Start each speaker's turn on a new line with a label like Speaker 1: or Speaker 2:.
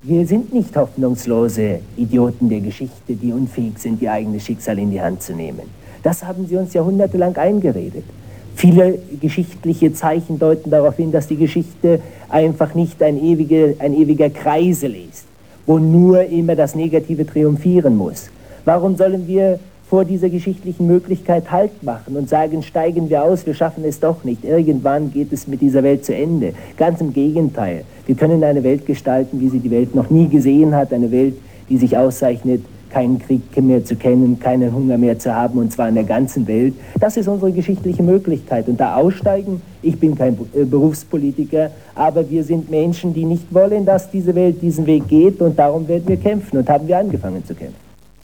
Speaker 1: Wir sind nicht hoffnungslose Idioten der Geschichte, die unfähig sind, ihr eigenes Schicksal in die Hand zu nehmen. Das haben sie uns jahrhundertelang eingeredet. Viele geschichtliche Zeichen deuten darauf hin, dass die Geschichte einfach nicht ein ewiger Kreisel ist, wo nur immer das Negative triumphieren muss. Warum sollen wir vor dieser geschichtlichen Möglichkeit Halt machen und sagen, steigen wir aus, wir schaffen es doch nicht. Irgendwann geht es mit dieser Welt zu Ende. Ganz im Gegenteil. Wir können eine Welt gestalten, wie sie die Welt noch nie gesehen hat. Eine Welt, die sich auszeichnet, keinen Krieg mehr zu kennen, keinen Hunger mehr zu haben, und zwar in der ganzen Welt. Das ist unsere geschichtliche Möglichkeit. Und da aussteigen, ich bin kein Berufspolitiker, aber wir sind Menschen, die nicht wollen, dass diese Welt diesen Weg geht, und darum werden wir kämpfen und haben wir angefangen zu kämpfen.